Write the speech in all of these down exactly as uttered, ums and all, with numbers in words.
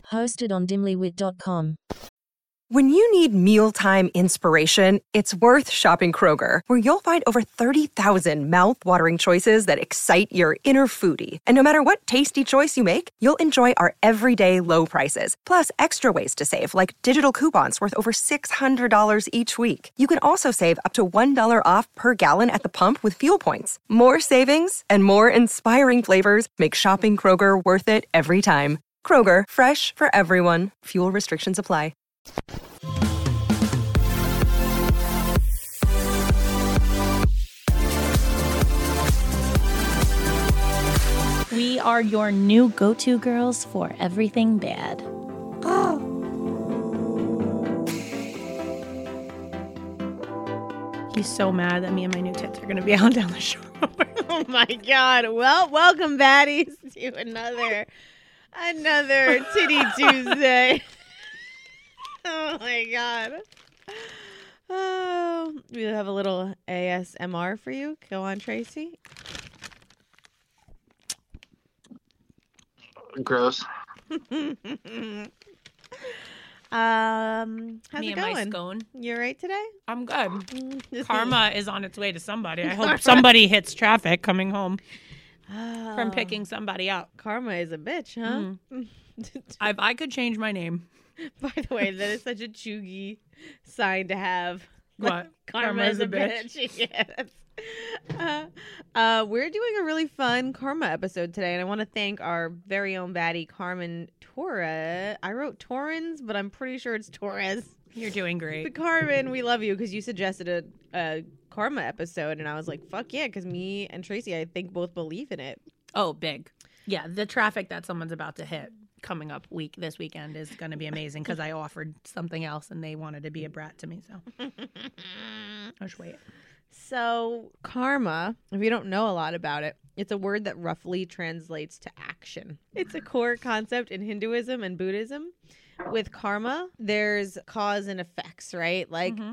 Hosted on dimlywit dot com. When you need mealtime inspiration, it's worth shopping Kroger, where you'll find over thirty thousand mouth-watering choices that excite your inner foodie. And no matter what tasty choice you make, you'll enjoy our everyday low prices, plus extra ways to save, like digital coupons worth over six hundred dollars each week. You can also save up to one dollar off per gallon at the pump with fuel points. More savings and more inspiring flavors make shopping Kroger worth it every time. Kroger, fresh for everyone. Fuel restrictions apply. We are your new go-to girls for everything bad. Oh. He's so mad that me and my new tits are going to be out down the shore. Oh my God. Well, welcome, baddies, to another, another Titty Tuesday. Oh my God. Oh, we have a little A S M R for you. Go on, Tracy. Gross. um, how's Me it and going? my scone. You all right today? I'm good. Karma is on its way to somebody. I hope somebody hits traffic coming home Oh, from picking somebody up. Karma is a bitch, huh? Mm. If I could change my name. By the way, that is such a chuggy sign to have. What? Karma, is a bitch. bitch. Yes. Uh, uh, we're doing a really fun Karma episode today, and I want to thank our very own baddie, Carmen Torres. I wrote Torrens, but I'm pretty sure it's Torres. You're doing great. But Carmen, we love you because you suggested a, a Karma episode, and I was like, fuck yeah, because me and Tracy, I think, both believe in it. Oh, big. Yeah, the traffic that someone's about to hit coming up week this weekend is going to be amazing because I offered something else and they wanted to be a brat to me, so just wait. So karma, if you don't know a lot about it, it's a word that roughly translates to action. It's a core concept in Hinduism and Buddhism. With karma, there's cause and effects, right? Like Mm-hmm.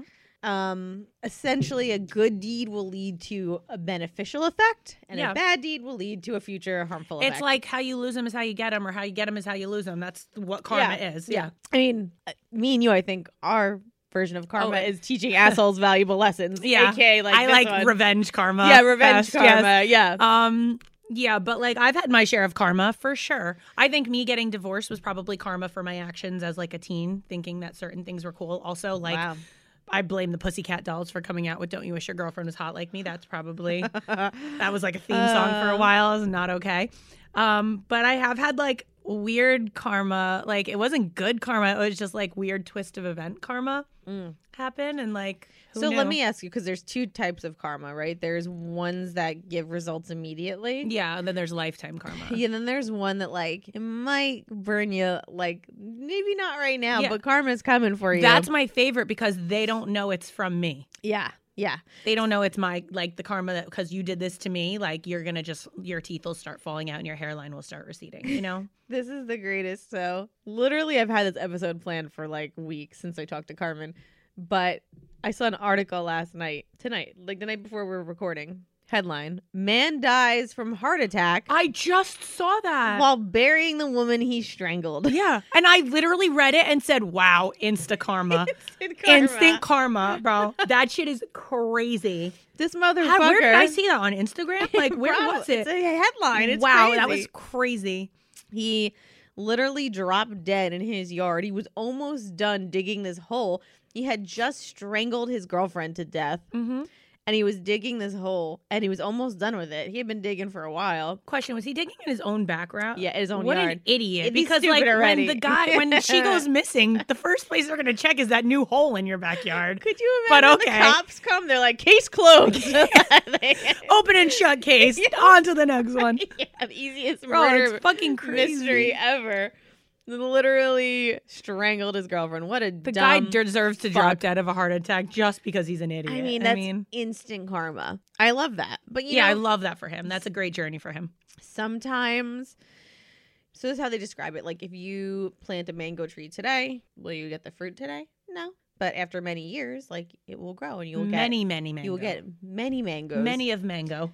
um, essentially a good deed will lead to a beneficial effect and Yeah. a bad deed will lead to a future harmful effect. It's like how you lose them is how you get them, or how you get them is how you lose them. That's what karma Yeah. is. Yeah. I mean, uh, me and you, I think, our version of karma Oh, is teaching assholes valuable lessons. Yeah. A K A like I this like one. revenge karma. Yeah, revenge best, yes. karma. Yeah. Um, yeah, but like I've had my share of karma for sure. I think me getting divorced was probably karma for my actions as like a teen, thinking that certain things were cool. Also, like Wow. I blame the Pussycat Dolls for coming out with "Don't You Wish Your Girlfriend Was Hot Like Me." That's probably that was like a theme song for a while. It's not okay. Um, but I have had like weird karma. Like it wasn't good karma. It was just like weird twist of event karma Mm. happen, and like who So let knew? me ask you, because there's two types of karma, right? There's ones that give results immediately. Yeah, and then there's lifetime karma. Yeah, then there's one that like it might burn you, like maybe not right now, Yeah. but karma's coming for you. That's my favorite because they don't know it's from me. yeah, yeah. They don't know it's my, like the karma that because you did this to me, like you're going to just, your teeth will start falling out and your hairline will start receding, you know? This is the greatest. So literally, I've had this episode planned for like weeks since I talked to Carmen, but I saw an article last night, tonight, like the night before we were recording. Headline: Man dies from heart attack I just saw that. while burying the woman he strangled. Yeah. And I literally read it and said, wow, insta karma. Instant karma. Instant karma, bro. That shit is crazy. This motherfucker. How, where did I see that on Instagram? Like, where Bro, was it? It's a headline. It's wow, crazy. that was crazy. He literally dropped dead in his yard. He was almost done digging this hole. He had just strangled his girlfriend to death. Mm-hmm. And he was digging this hole, and he was almost done with it. He had been digging for a while. Question: was he digging in his own background? Yeah, his own what yard. an idiot! He's Because stupid like already. when the guy, when she goes missing, the first place they're gonna check is that new hole in your backyard. Could you But imagine okay. the cops come? They're like, case closed. Open and shut case. On to the next one. Yeah, the easiest Bro, murder it's fucking crazy. mystery ever. Literally strangled his girlfriend. What a The dumb guy deserves to drop fuck. dead of a heart attack just because he's an idiot. I mean, that's instant karma. I love that. But you yeah, know, I love that for him. That's a great journey for him. sometimes, so this is how they describe it. Like, if you plant a mango tree today, will you get the fruit today? No. but after many years, like it will grow and you'll get many, many mango. You will get many mangoes. Many of mango.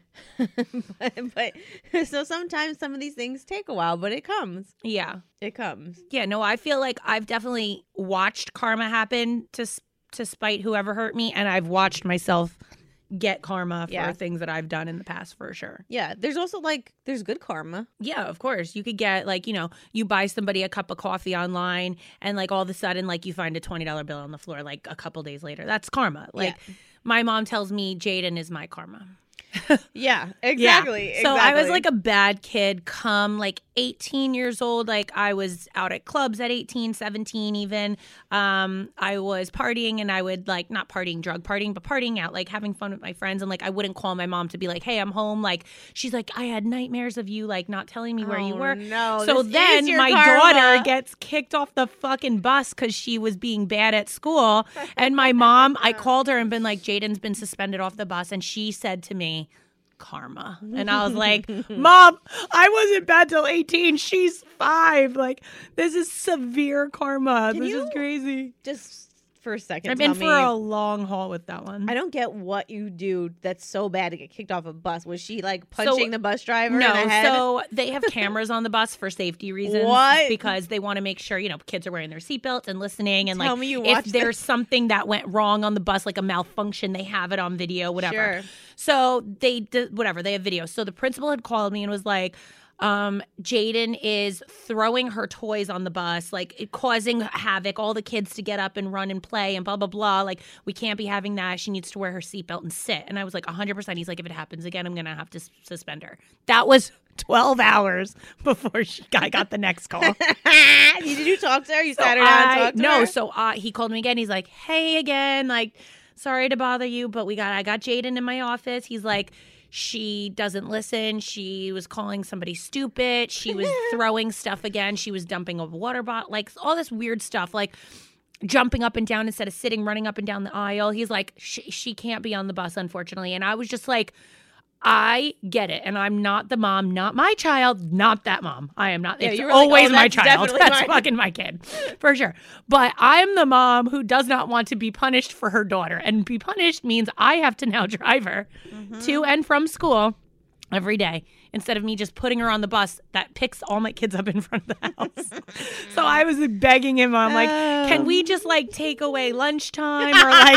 but, but so sometimes some of these things take a while, but it comes. Yeah. It comes. Yeah, no, I feel like I've definitely watched karma happen to to spite whoever hurt me, and I've watched myself get karma for Yeah. things that I've done in the past for sure. Yeah, there's also like there's good karma. Yeah, of course. You could get like, you know, you buy somebody a cup of coffee online and like all of a sudden like you find a twenty dollar bill on the floor like a couple days later. That's karma. Like Yeah. my mom tells me Jaden is my karma. Yeah, exactly. Yeah. So I was exactly. like a bad kid come like eighteen years old. Like I was out at clubs at eighteen, seventeen even. Um, I was partying and I would like not partying, drug partying, but partying out, like having fun with my friends. And like I wouldn't call my mom to be like, hey, I'm home. Like she's like, I had nightmares of you like not telling me where you Oh, were. no, So this is then your my karma. daughter gets kicked off the fucking bus because she was being bad at school. And my mom, I called her and been like, Jaden's been suspended off the bus. And she said to me, karma. And I was like, Mom, I wasn't bad till eighteen. She's five. Like, this is severe karma. Can this you is crazy. just for a second. I've been tell for me, a long haul with that one. I don't get what you do that's so bad to get kicked off a bus. Was she like punching So- the bus driver No, in the head? so they have cameras on the bus for safety reasons. What? Because they want to make sure, you know, kids are wearing their seatbelts and listening. And Tell like, me you if watched there's this. something that went wrong on the bus, like a malfunction, they have it on video, whatever. Sure. So they did whatever. They have video. So the principal had called me and was like, um, Jaden is throwing her toys on the bus, like it causing havoc, all the kids to get up and run and play and blah, blah, blah. Like, we can't be having that. She needs to wear her seatbelt and sit. And I was like, one hundred percent. He's like, if it happens again, I'm going to have to s- suspend her. That was twelve hours before she, I got the next call. Did you talk to her? You So sat her down and I- talked to no, her? so uh, he called me again. He's like, hey, again, like, sorry to bother you, but we got, I got Jaden in my office. He's like, she doesn't listen. She was calling somebody stupid. She was throwing stuff again. She was dumping a water bottle, like all this weird stuff, like jumping up and down instead of sitting, running up and down the aisle. He's like, she, she can't be on the bus, unfortunately. And I was just like, I get it. And I'm not the mom, not my child, not that mom. I am not. Yeah, it's you were like, always oh, my that's child. definitely That's mine. fucking my kid, for sure. But I'm the mom who does not want to be punished for her daughter. And be punished means I have to now drive her Mm-hmm. to and from school every day instead of me just putting her on the bus that picks all my kids up in front of the house. So I was begging him. I'm like, can we just like take away lunchtime or like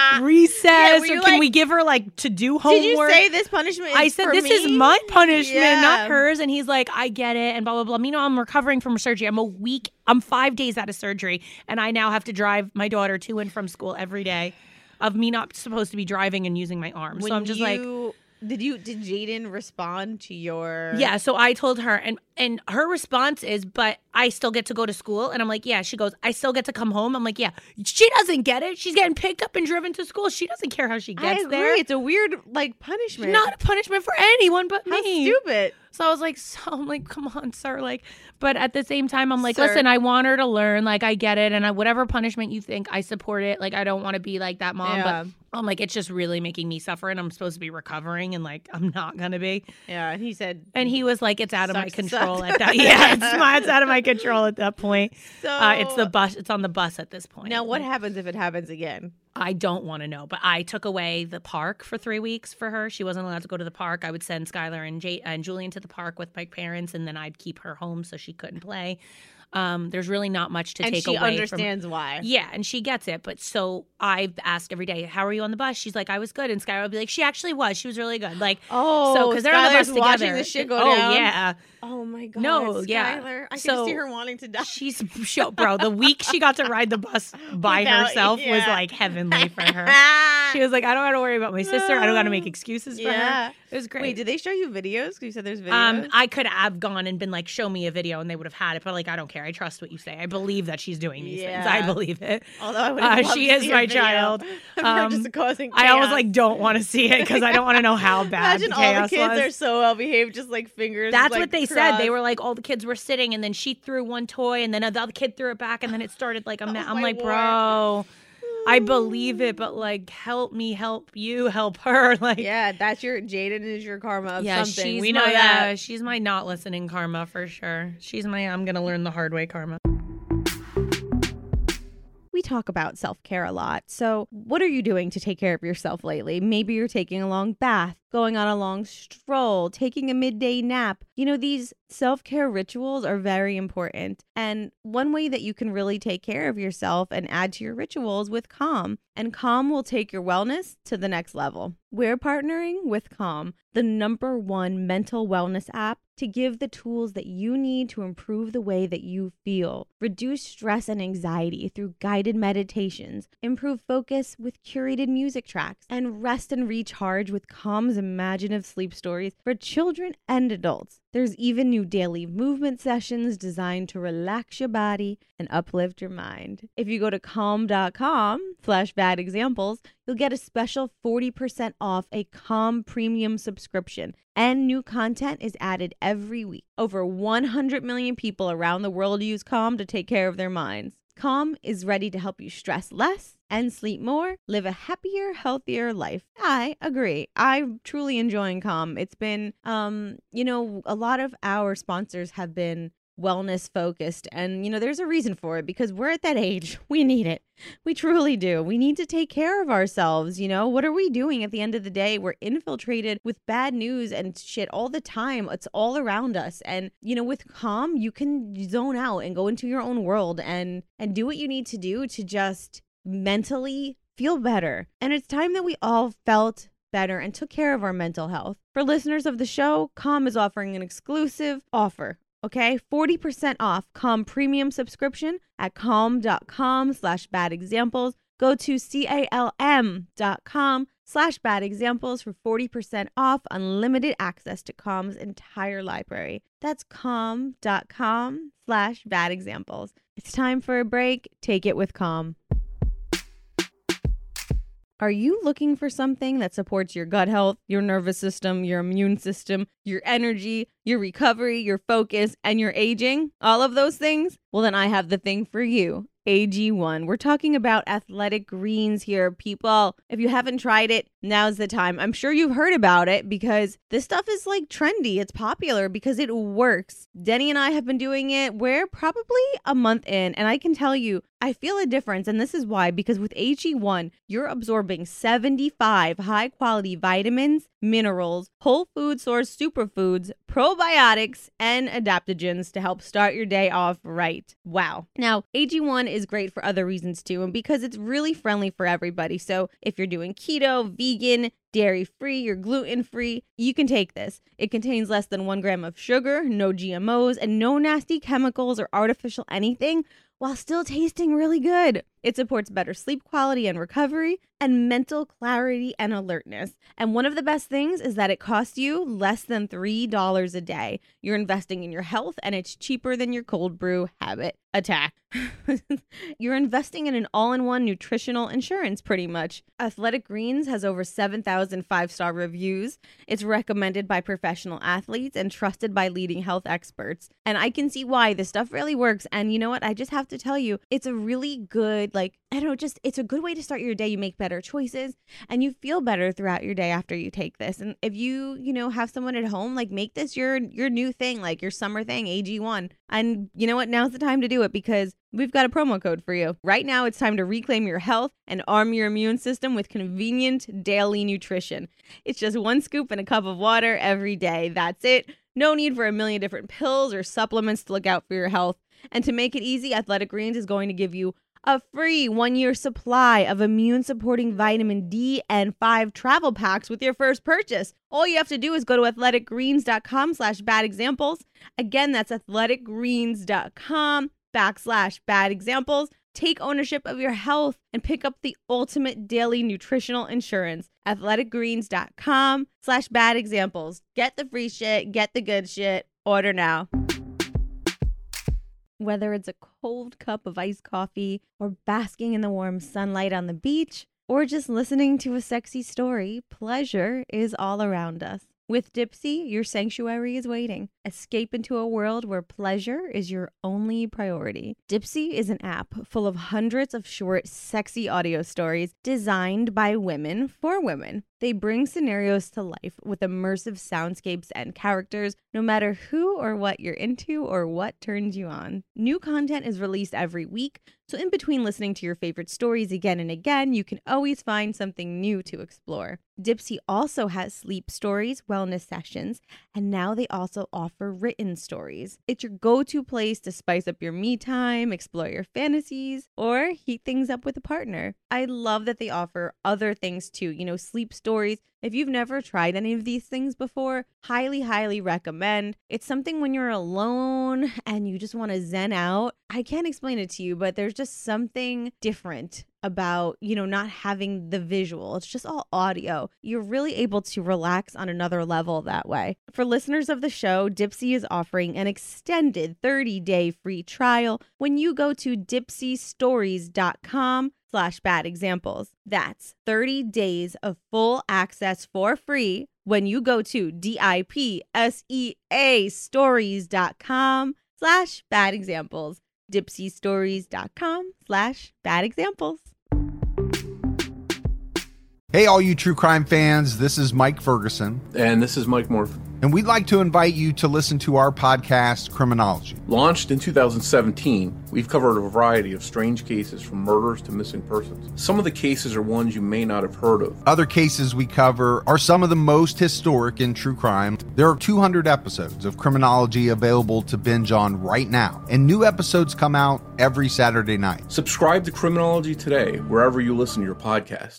recess were or you can like- we give her like to do homework? Did you say this punishment is I said, for this me? is my punishment, Yeah. not hers. And he's like, I get it. And blah, blah, blah. Meanwhile, I'm recovering from surgery. I'm a week, I'm five days out of surgery. And I now have to drive my daughter to and from school every day of me not supposed to be driving and using my arm. When so I'm just like, you- Did you? Did Jaden respond to your? yeah, so I told her, and and her response is, but I still get to go to school. And I'm like, yeah. She goes, I still get to come home. I'm like, yeah. She doesn't get it. She's getting picked up and driven to school. She doesn't care how she I gets agree. there. It's a weird like punishment. Not a punishment for anyone but How me. stupid. So I was like, so I'm like, come on, sir. Like, but at the same time, I'm like, Sir. listen, I want her to learn. Like, I get it. And I, whatever punishment you think, I support it. Like, I don't want to be like that mom. Yeah. But I'm like, it's just really making me suffer. And I'm supposed to be recovering. And like, I'm not going to be. Yeah, and he said. And he was like, it's out of my Sucks to control suck. at that. Yeah, it's, my, it's out of my control at that point. So Uh, it's the bus. It's on the bus at this point. Now, what happens if it happens again? I don't want to know, but I took away the park for three weeks for her. She wasn't allowed to go to the park. I would send Skylar and, J- and Julian to the park with my parents, and then I'd keep her home so she couldn't play. Um, there's really not much to And take she away understands why. from. Yeah, and she gets it. But so I've asked every day, "How are you on the bus?" She's like, "I was good," and Skylar would be like, "She actually was. She was really good." Like, Oh, so because they're on the bus Skylar's watching together. this shit go oh down. yeah. Oh my god. No, yeah. Skylar. I So- can see her wanting to die. She's show, bro. The week she got to ride the bus by Without- herself was yeah. like heavenly for her. She was like, I don't got to worry about my sister. I don't got to make excuses for Yeah. her. It was great. Wait, did they show you videos? 'Cause you said there's videos. um, I could have gone and been like, show me a video, and they would have had it. But like, I don't care. I trust what you say. I believe that she's doing these things. I Yeah. believe it. Although I would uh, have she is my child. Um, Um, just causing I always chaos. like don't want to see it because I don't want to know how bad Imagine the all chaos the kids was. are so well behaved, just like fingers. That's like, what they said. They crossed. were like, all the kids were sitting, and then she threw one toy, and then the other kid threw it back, and then it started like a mess. Oh, I'm my like, Lord. bro, I believe it, but like, help me, help you, help her. Like, Yeah, that's your Jaden is your karma of yeah, something. she's we my, know that. Uh, she's my not listening karma for sure. She's my I'm gonna learn the hard way karma. We talk about self-care a lot. So what are you doing to take care of yourself lately? Maybe you're taking a long bath, going on a long stroll, taking a midday nap. You know, these self-care rituals are very important. And one way that you can really take care of yourself and add to your rituals with Calm. And Calm will take your wellness to the next level. We're partnering with Calm, the number one mental wellness app, to give the tools that you need to improve the way that you feel, reduce stress and anxiety through guided meditations, improve focus with curated music tracks, and rest and recharge with Calm's imaginative sleep stories for children and adults. There's even new daily movement sessions designed to relax your body and uplift your mind. If you go to calm.com slash bad examples, you'll get a special forty percent off a Calm premium subscription, and new content is added every week. Over one hundred million people around the world use Calm to take care of their minds. Calm is ready to help you stress less and sleep more, live a happier, healthier life. I agree. I'm truly enjoying Calm. It's been, um, you know, a lot of our sponsors have been wellness focused, and you know, there's a reason for it, because we're at that age. We need it. We truly do. We need to take care of ourselves. You know, what are we doing at the end of the day? We're infiltrated with bad news and shit all the time. It's all around us. And you know, with Calm, you can zone out and go into your own world and and do what you need to do to just mentally feel better. And it's time that we all felt better and took care of our mental health. For listeners of the show, Calm is offering an exclusive offer. Okay, forty percent off Calm premium subscription at calm.com slash bad examples. Go to calm.com slash bad examples for forty percent off unlimited access to Calm's entire library. That's calm.com slash bad examples. It's time for a break. Take it with Calm. Are you looking for something that supports your gut health, your nervous system, your immune system, your energy, your recovery, your focus, and your aging? All of those things? Well, then I have the thing for you. A G one. We're talking about athletic greens here, people. If you haven't tried it, now's the time. I'm sure you've heard about it because this stuff is like trendy. It's popular because it works. Denny and I have been doing it. We're probably a month in, and I can tell you, I feel a difference. And this is why, because with A G one, you're absorbing seventy-five high quality vitamins, minerals, whole food source superfoods, probiotics, and adaptogens to help start your day off right. Wow. Now, A G one is great for other reasons too, and because it's really friendly for everybody. So if you're doing keto, vegan, dairy-free, you're gluten-free, you can take this. It contains less than one gram of sugar, no G M Os, and no nasty chemicals or artificial anything, while still tasting really good. It supports better sleep quality and recovery, and mental clarity and alertness. And one of the best things is that it costs you less than three dollars a day. You're investing in your health, and it's cheaper than your cold brew habit attack. You're investing in an all-in-one nutritional insurance, pretty much. Athletic Greens has over seven thousand five-star reviews. It's recommended by professional athletes and trusted by leading health experts. And I can see why this stuff really works. And you know what? I just have to tell you, it's a really good, like, I don't know, just it's a good way to start your day. You make better choices and you feel better throughout your day after you take this. And if you, you know, have someone at home, like, make this your your new thing, like your summer thing, A G one. And you know what? Now's the time to do it because we've got a promo code for you. Right now, it's time to reclaim your health and arm your immune system with convenient daily nutrition. It's just one scoop in a cup of water every day. That's it. No need for a million different pills or supplements to look out for your health. And to make it easy, Athletic Greens is going to give you a free one-year supply of immune-supporting vitamin D and five travel packs with your first purchase. All you have to do is go to athleticgreens.com slash bad examples. Again, that's athleticgreens.com backslash bad examples. Take ownership of your health and pick up the ultimate daily nutritional insurance. athleticgreens.com slash bad examples. Get the free shit. Get the good shit. Order now. Whether it's a cold cup of iced coffee or basking in the warm sunlight on the beach or just listening to a sexy story, pleasure is all around us. With Dipsea, your sanctuary is waiting. Escape into a world where pleasure is your only priority. Dipsea is an app full of hundreds of short, sexy audio stories designed by women for women. They bring scenarios to life with immersive soundscapes and characters, no matter who or what you're into or what turns you on. New content is released every week, so in between listening to your favorite stories again and again, you can always find something new to explore. Dipsea also has sleep stories, wellness sessions, and now they also offer written stories. It's your go-to place to spice up your me time, explore your fantasies, or heat things up with a partner. I love that they offer other things too, you know, sleep stories. If you've never tried any of these things before, highly, highly recommend. It's something when you're alone and you just want to zen out. I can't explain it to you, but there's just something different about, you know, not having the visual. It's just all audio. You're really able to relax on another level that way. For listeners of the show, Dipsea is offering an extended thirty-day free trial when you go to dipseastories.com slash bad examples. That's thirty days of full access for free when you go to D-I-P-S-E-A stories.com slash bad examples. dipseastories.com slash bad examples. Hey, all you true crime fans, this is Mike Ferguson. And this is Mike Morphin. And we'd like to invite you to listen to our podcast, Criminology. Launched in two thousand seventeen, we've covered a variety of strange cases from murders to missing persons. Some of the cases are ones you may not have heard of. Other cases we cover are some of the most historic in true crime. There are two hundred episodes of Criminology available to binge on right now, and new episodes come out every Saturday night. Subscribe to Criminology today, wherever you listen to your podcast.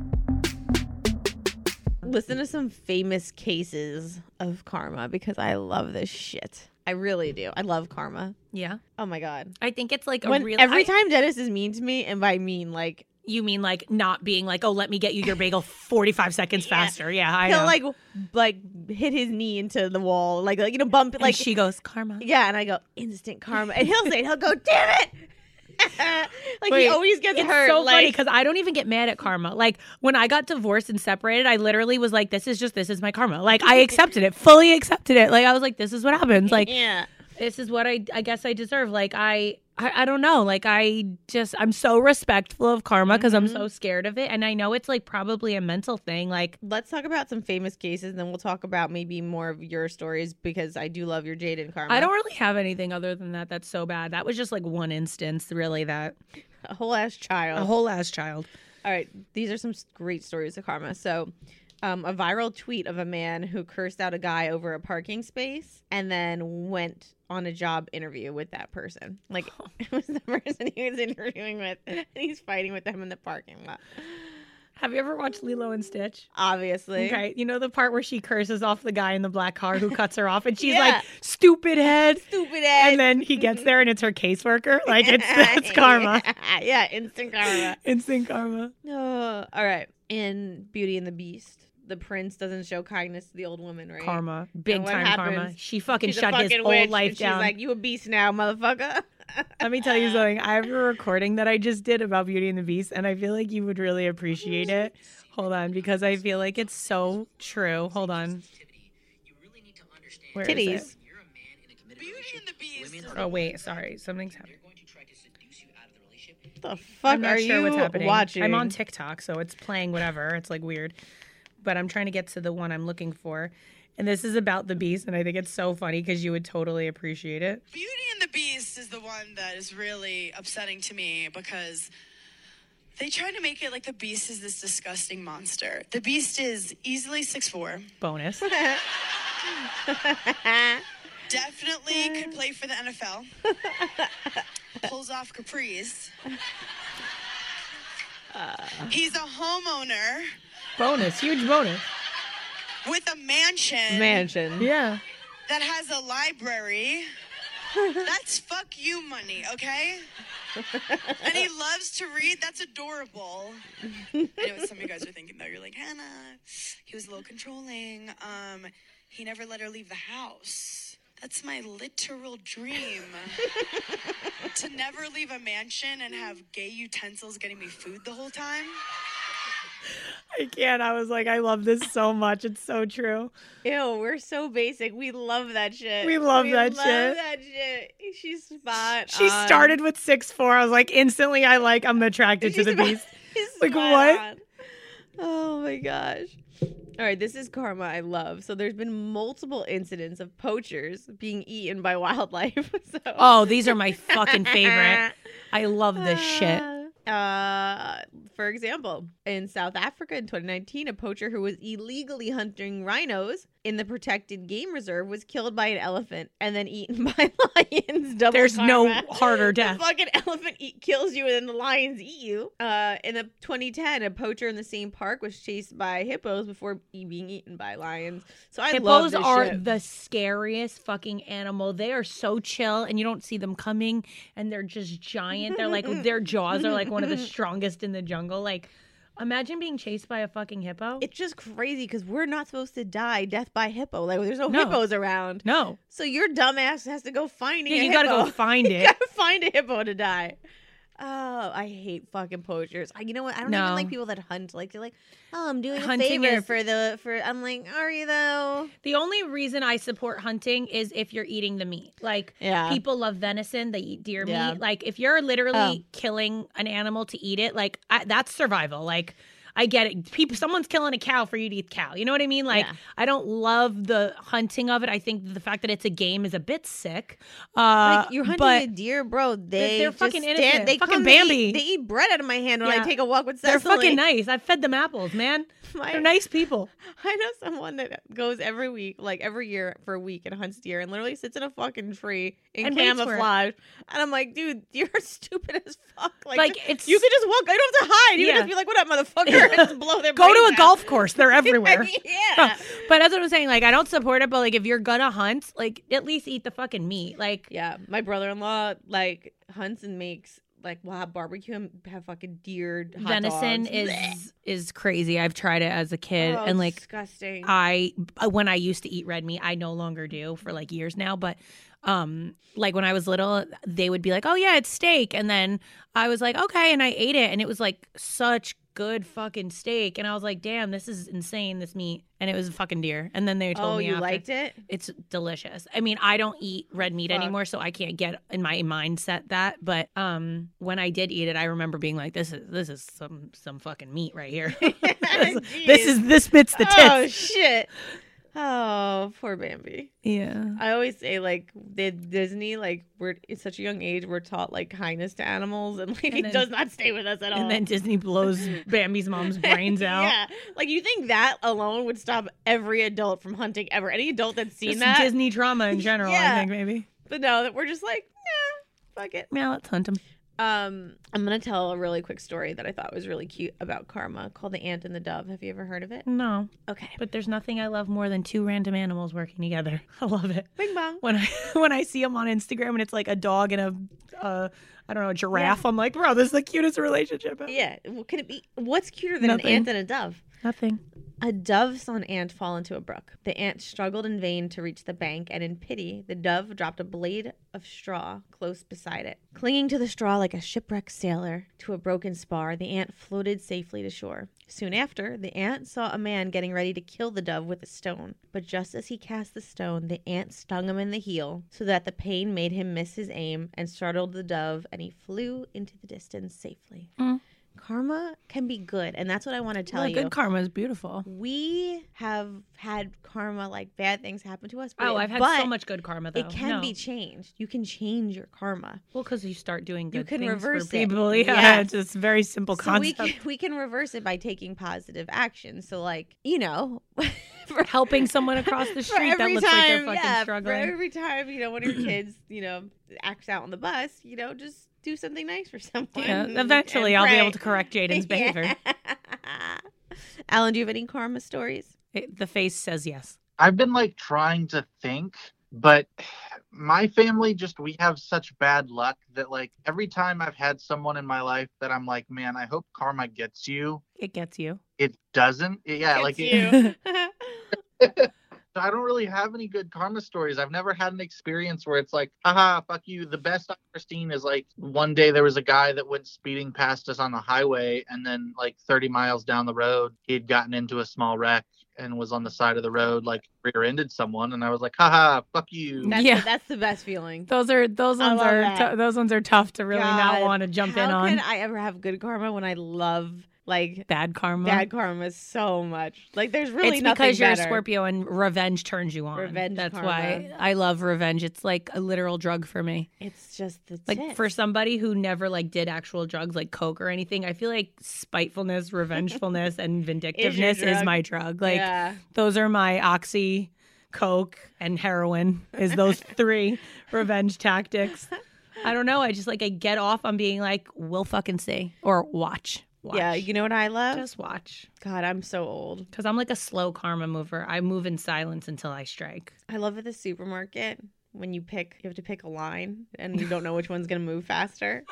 Listen to some famous cases of karma because I love this shit. I really do. I love karma. Yeah. Oh my God. I think it's like a When real. every I- time Dennis is mean to me, and by mean, like, You mean like not being like, oh, let me get you your bagel forty-five seconds faster. Yeah, I he'll know. like like hit his knee into the wall, like, like you know, bump it. Like and she goes, karma. yeah, and I go instant karma, and he'll say, it, he'll go, damn it. Like Wait, he always gets it's hurt. so like, funny because I don't even get mad at karma. Like when I got divorced and separated, I literally was like, "This is just this is my karma." Like I accepted it, fully accepted it. Like I was like, "This is what happens." Like yeah. this is what I I guess I deserve. Like I I, I don't know. Like I just I'm so respectful of karma because Mm-hmm. I'm so scared of it, and I know it's like probably a mental thing. Like Let's talk about some famous cases, and then we'll talk about maybe more of your stories because I do love your Jade and karma. I don't really have anything other than that. That's so bad. That was just like one instance, really. That a whole ass child. a whole ass child. All right, these are some s- great stories of karma. So, um, a viral tweet of a man who cursed out a guy over a parking space and then went on a job interview with that person. Like, it was the person he was interviewing with, and he's fighting with them in the parking lot. Have you ever watched Lilo and Stitch? Obviously. Okay, you know the part where she curses off the guy in the black car who cuts her off, and she's Yeah. like, "Stupid head." Stupid ass. And then he gets there and it's her caseworker. Like it's that's karma. Yeah, yeah, instant karma. Instant karma. Oh, all right. In Beauty and the Beast, the prince doesn't show kindness to the old woman, right? Karma. Big And what time karma. happens? She fucking She's a shut his fucking whole witch, life and down. She's like, you a beast now, motherfucker. Let me tell you something. I have a recording that I just did about Beauty and the Beast, and I feel like you would really appreciate it. Hold on, because I feel like it's so true. Hold on. Where is Titties. it? Beauty and the Beast. Oh wait, sorry. Something's happening. What the fuck I'm not are sure you what's happening. watching? I'm on TikTok, so it's playing whatever. It's like weird. But I'm trying to get to the one I'm looking for. And this is about the Beast, and I think it's so funny because you would totally appreciate it. Beauty and the Beast is the one that is really upsetting to me because they try to make it like the Beast is this disgusting monster. The Beast is easily six foot four. Bonus. Definitely could play for the N F L. Pulls off capris. He's a homeowner bonus. Huge bonus. with a mansion Mansion. Yeah. that has a library. That's fuck you money, okay? And he loves to read. That's adorable. I know what some of you guys are thinking, though. You're like, Hannah, he was a little controlling. Um, he never let her leave the house. That's my literal dream. To never leave a mansion and have gay utensils getting me food the whole time. I can't. I was like, I love this so much. It's so true. Ew, we're so basic. We love that shit. We love that love shit. that shit. She's spot She on. started with six foot four. I was like, instantly, I like, I'm attracted to She's the spot- Beast. she's Like, spot what? on. Oh my gosh. All right, this is karma I love. So there's been multiple incidents of poachers being eaten by wildlife. So. Oh, these are my fucking favorite. I love this shit. Uh, for example, in South Africa in twenty nineteen, a poacher who was illegally hunting rhinos in the protected game reserve was killed by an elephant and then eaten by lions. Double There's karma. no harder death. The fucking elephant eat, kills you and then the lions eat you. Uh, in the twenty ten, a poacher in the same park was chased by hippos before e- being eaten by lions. So I love Hippos this are shit. the scariest fucking animal. They are so chill and you don't see them coming and they're just giant. They're like, their jaws are like one of the strongest in the jungle. Like, imagine being chased by a fucking hippo. It's just crazy because we're not supposed to die death by hippo. Like, there's no, No. hippos around. No. So your dumbass has to go find Yeah, a you hippo. gotta go find You it. gotta find a hippo to die. Oh, I hate fucking poachers. I, you know what? I don't No. even like people that hunt. Like they're like, oh, I'm doing a Hunting favor is- for the for. I'm like, are you though? The only reason I support hunting is if you're eating the meat. Like, Yeah. people love venison, they eat deer Yeah. meat. Like, if you're literally Oh. killing an animal to eat it, like, I, that's survival. Like, I get it. People, someone's killing a cow for you to eat cow. You know what I mean? Like, Yeah. I don't love the hunting of it. I think the fact that it's a game is a bit sick. Uh, Like you're hunting but a deer, bro. They they're just fucking stand- innocent. They Fucking come, they Bambi. eat, they eat bread out of my hand when I Yeah. take a walk with they're Cecily. fucking nice. I've fed them apples, man. My- They're nice people. I know someone that goes every week, like every year for a week and hunts deer and literally sits in a fucking tree in And waits for it. camouflage. And I'm like, dude, you're stupid as fuck. Like, Like, just- it's- you could just walk. I don't have to hide. You Yeah. can just be like, what up, motherfucker? And just blow their Go to brains a out. golf course. They're everywhere. Yeah. But that's what I'm saying. Like, I don't support it, but like, if you're gonna hunt, like, at least eat the fucking meat. Like, Yeah. My brother-in-law, like, hunts and makes, like, we'll have barbecue and have fucking deer hot venison dogs. is Blech. is crazy. I've tried it as a kid, Oh, and like, disgusting. I when I used to eat red meat, I no longer do for like years now. But um, like when I was little, they would be like, "Oh yeah, it's steak," and then I was like, "Okay," and I ate it, and it was like such good fucking steak, and I was like, "Damn, this is insane, this meat," and it was fucking deer. And then they told oh, me you after, liked it? It's delicious. I mean, I don't eat red meat Fuck. anymore, so I can't get in my mindset that. But um, when I did eat it, I remember being like, "This is this is some some fucking meat right here. this, this Jeez. is this fits the Oh, tits." shit. Oh, poor Bambi. Yeah. I always say, like, the Disney, like, we're at such a young age, we're taught, like, kindness to animals, and, like, And it then- does not stay with us at all. And then Disney blows Bambi's mom's brains out. Yeah. Like, you think that alone would stop every adult from hunting ever? Any adult that's seen Just that? Disney trauma in general, Yeah. I think, maybe. But no, that we're just like, nah, fuck it. Yeah, let's hunt him. Um, I'm going to tell a really quick story that I thought was really cute about karma called The Ant and the Dove. Have you ever heard of it? No. Okay. But there's nothing I love more than two random animals working together. I love it. Bing bong. When I when I see them on Instagram and it's like a dog and a, uh, I don't know, a giraffe, I'm like, bro, this is the cutest relationship ever. Yeah. What can it be? What's cuter than Nothing. an ant and a dove? Nothing. A dove saw an ant fall into a brook. The ant struggled in vain to reach the bank, and in pity, the dove dropped a blade of straw close beside it. Clinging to the straw like a shipwrecked sailor to a broken spar, the ant floated safely to shore. Soon after, the ant saw a man getting ready to kill the dove with a stone. But just as he cast the stone, the ant stung him in the heel, so that the pain made him miss his aim and startled the dove, and he flew into the distance safely. Mm. Karma can be good, and that's what I want to tell Well, you. good karma is beautiful. We have had karma, like bad things happen to us. But Oh, it- I've had but so much good karma, though. It can No. be changed. You can change your karma. Well, because you start doing good You can things reverse for it. people. Yeah, Yeah. it's just a very simple So we concept. can, we can reverse it by taking positive action. So, like, you know, for, Helping someone across the for street that every looks like they're time, fucking yeah, struggling. For every time, you know, one of your kids, you know, acts out on the bus, you know, just do something nice for someone. Yeah, and- eventually and I'll be pray. able to correct Jaden's behavior. Alan, do you have any karma stories? It- the face says yes. I've been like trying to think, but my family just, we have such bad luck that like every time I've had someone in my life that I'm like, man, I hope karma gets you. It gets you. It doesn't. Yeah, like It's it, you. I don't really have any good karma stories. I've never had an experience where it's like, haha, fuck you. The best I've ever seen is like one day there was a guy that went speeding past us on the highway, and then like thirty miles down the road, he had gotten into a small wreck and was on the side of the road, like rear-ended someone. And I was like, haha, fuck you. That's, Yeah. the, that's the best feeling. Those are those I ones love are that. tou- those ones are tough to really not God, want to jump in How on. can I ever have good karma when I love like Bad karma. bad karma so much. Like there's really it's nothing because you're better. a Scorpio and revenge turns you on. Revenge That's karma. why I love revenge. It's like a literal drug for me. It's just the Like tits. for somebody who never like did actual drugs like coke or anything, I feel like spitefulness, revengefulness, and vindictiveness is, drug. my drug. Like yeah. those are my oxy, coke, and heroin. Is those three revenge tactics? I don't know. I just like I get off on being like, we'll fucking see or watch. Watch. Yeah, you know what I love? Just watch. God, I'm so old. Because I'm like a slow karma mover. I move in silence until I strike. I love at the supermarket when you pick, you have to pick a line and you don't know which one's going to move faster.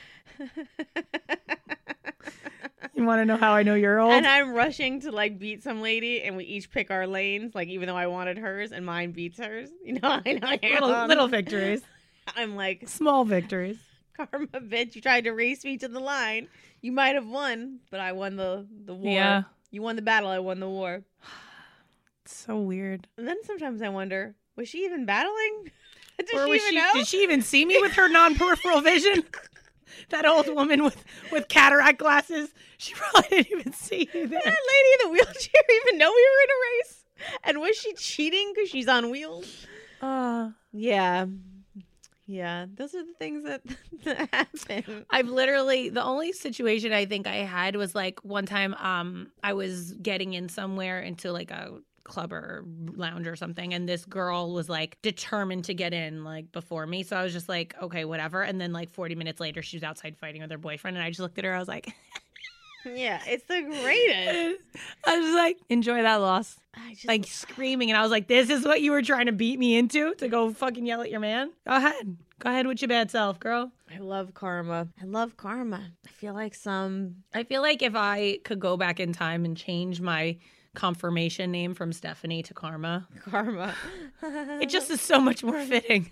You want to know how I know you're old? And I'm rushing to like beat some lady and we each pick our lanes, like even though I wanted hers and mine beats hers. You know, I know. you're little, on. little victories. I'm like, Small victories. karma, bitch, you tried to race me to the line. You might have won, but I won the, the war. Yeah. You won the battle, I won the war. It's so weird. And then sometimes I wonder, was she even battling? Did or she was even she, know? did she even see me with her non-peripheral vision? That old woman with, with cataract glasses. She probably didn't even see you there. Did that lady in the wheelchair even know we were in a race? And was she cheating because she's on wheels? Uh, Yeah. Yeah. Those are the things that, that happen. I've literally, the only situation I think I had was like one time um, I was getting in somewhere into like a club or lounge or something, and this girl was like determined to get in like before me. So I was just like, okay, whatever. And then like forty minutes later, she was outside fighting with her boyfriend, and I just looked at her. I was like, Yeah, it's the greatest. I was like, enjoy that loss. I just Like screaming, and I was like, this is what you were trying to beat me into, to go fucking yell at your man? Go ahead. Go ahead with your bad self, girl. I love karma. I love karma. I feel like some I feel like if I could go back in time and change my confirmation name from Stephanie to Karma, karma. it just is so much more fitting.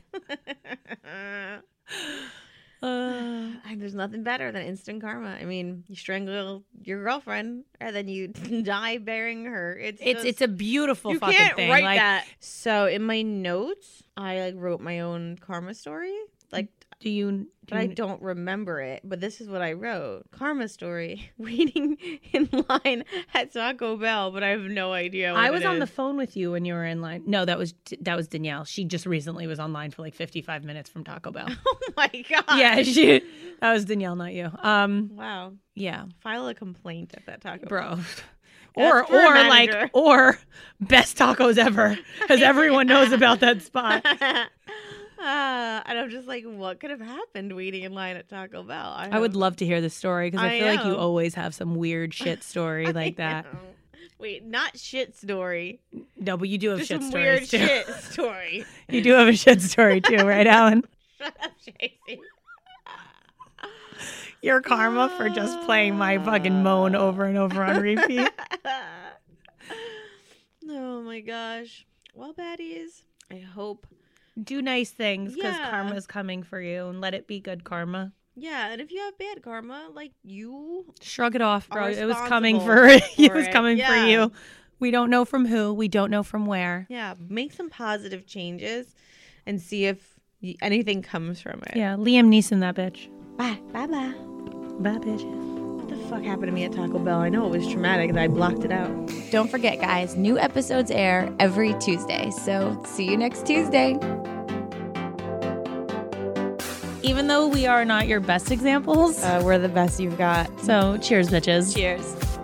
Uh, And there's nothing better than instant karma. I mean, you strangle your girlfriend and then you die bearing her. It's it's just- it's a beautiful you fucking can't thing. write like, that. So in my notes, I like wrote my own karma story. Like, do you? Do but I you don't remember it. But this is what I wrote: karma story. Waiting in line at Taco Bell, but I have no idea. What I was it on the is. phone with you when you were in line. No, that was that was Danielle. She just recently was online for like fifty-five minutes from Taco Bell. Oh my god! Yeah, she. That was Danielle, not you. Um, Wow. yeah, File a complaint at that Taco Bell. bro. Or Ask for a or like manager. or best tacos ever, because everyone knows about that spot. Uh, and I'm just like, what could have happened waiting in line at Taco Bell? I, I would have- love to hear this story because I, I feel like you know. always have some weird shit story like that. know. Wait, not shit story. No, but you do have Just shit some stories weird too. shit story. You do have a shit story too, right, Alan? Shut up, Tracy. Your karma for just playing my fucking moan over and over on repeat. Oh my gosh. Well, baddies, I hope. Do nice things because Yeah. karma's coming for you, and let it be good karma. Yeah, and if you have bad karma, like you Shrug it off, bro. Are It was coming responsible for it for was it. coming Yeah. for you. We don't know from who. We don't know from where. Yeah, make some positive changes and see if y- anything comes from it. Yeah, Liam Neeson, that bitch. Bye. Bye bye. Bye, bitches. What the fuck happened to me at Taco Bell? I know it was traumatic and I blocked it out. Don't forget, guys, new episodes air every Tuesday. So see you next Tuesday. Even though we are not your best examples, Uh, we're the best you've got. so cheers, bitches. Cheers.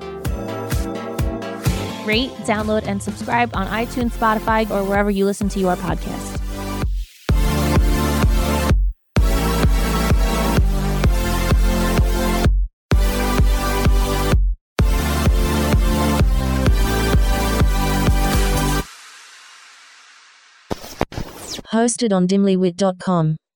Rate, download, and subscribe on iTunes, Spotify, or wherever you listen to your podcast. Hosted on dimly wit dot com.